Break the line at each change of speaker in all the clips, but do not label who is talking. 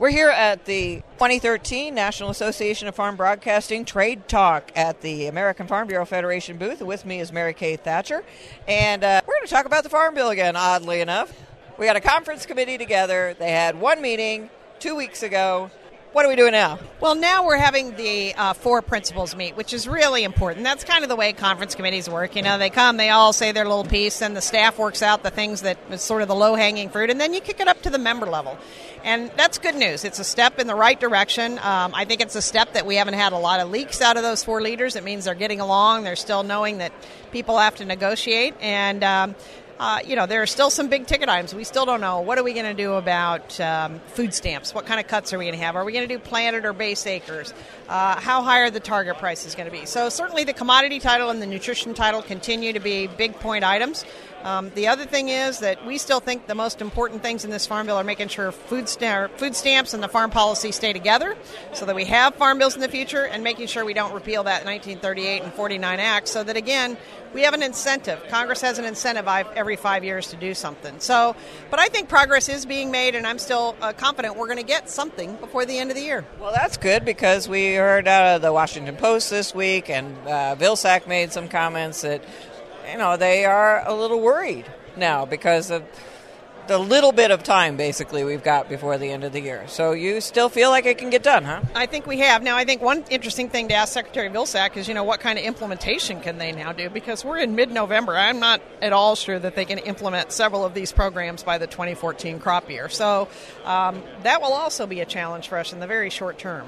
We're here at the 2013 National Association of Farm Broadcasting Trade Talk at the American Farm Bureau Federation booth. With me is Mary Kay Thatcher. And we're going to talk about the Farm Bill again, oddly enough. We got a conference committee together. They had one meeting 2 weeks ago. What are we doing now?
Well, now we're having the four principals meet, which is really important. That's kind of the way conference committees work. You know, they come, they all say their little piece, and the staff works out the things that is sort of the low-hanging fruit, and then you kick it up to the member level. And that's good news. It's a step in the right direction. I think it's a step that we haven't had a lot of leaks out of those four leaders. It means they're getting along. They're still knowing that people have to negotiate, and there are still some big ticket items. We still don't know. What are we going to do about food stamps? What kind of cuts are we going to have? Are we going to do planted or base acres? How high are the target prices going to be? So certainly the commodity title and the nutrition title continue to be big point items. The other thing is that we still think the most important things in this Farm Bill are making sure food stamps and the farm policy stay together so that we have farm bills in the future, and making sure we don't repeal that 1938 and 49 Act so that, again, we have an incentive. Congress has an incentive every 5 years to do something. But I think progress is being made, and I'm still confident we're going to get something before the end of the year.
Well, that's good, because we heard out of the Washington Post this week, and Vilsack made some comments that, they are a little worried now because of the little bit of time, basically, we've got before the end of the year. So you still feel like it can get done, huh?
I think we have. Now, I think one interesting thing to ask Secretary Vilsack is, what kind of implementation can they now do? Because we're in mid-November. I'm not at all sure that they can implement several of these programs by the 2014 crop year. So that will also be a challenge for us in the very short term.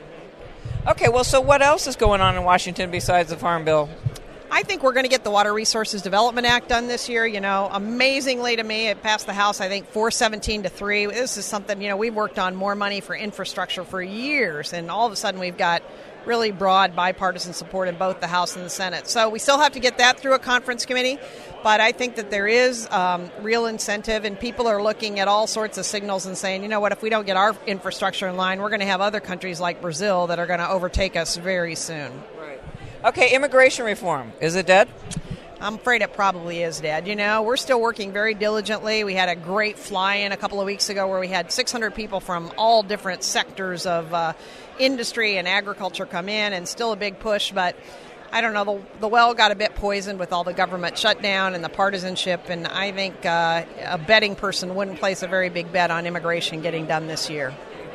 Okay, well, so what else is going on in Washington besides the Farm Bill?
I think we're going to get the Water Resources Development Act done this year. Amazingly to me, it passed the House, I think, 417-3. This is something, we've worked on more money for infrastructure for years, and all of a sudden we've got really broad bipartisan support in both the House and the Senate. So we still have to get that through a conference committee, but I think that there is real incentive, and people are looking at all sorts of signals and saying, if we don't get our infrastructure in line, we're going to have other countries like Brazil that are going to overtake us very soon.
Okay, immigration reform. Is it dead?
I'm afraid it probably is dead. We're still working very diligently. We had a great fly-in a couple of weeks ago where we had 600 people from all different sectors of industry and agriculture come in, and still a big push. But I don't know, the well got a bit poisoned with all the government shutdown and the partisanship, and I think a betting person wouldn't place a very big bet on immigration getting done this year.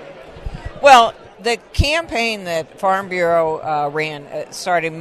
Well, the campaign that Farm Bureau ran starting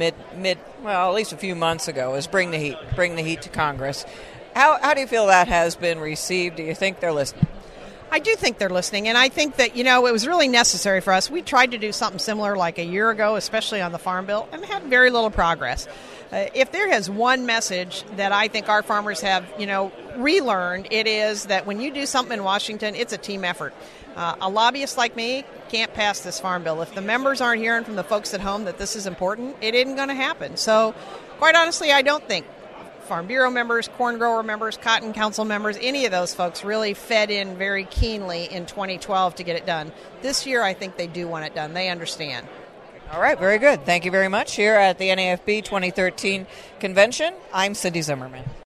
at least a few months ago, is Bring the Heat to Congress. How do you feel that has been received? Do you think they're listening?
I do think they're listening, and I think that, it was really necessary for us. We tried to do something similar like a year ago, especially on the Farm Bill, and had very little progress. If there is one message that I think our farmers have, relearned, it is that when you do something in Washington, it's a team effort. A lobbyist like me can't pass this Farm Bill. If the members aren't hearing from the folks at home that this is important, it isn't going to happen. So, quite honestly, I don't think Farm Bureau members, corn grower members, Cotton Council members, any of those folks really fed in very keenly in 2012 to get it done. This year, I think they do want it done. They understand.
All right, very good. Thank you very much. Here at the NAFB 2013 convention, I'm Cindy Zimmerman.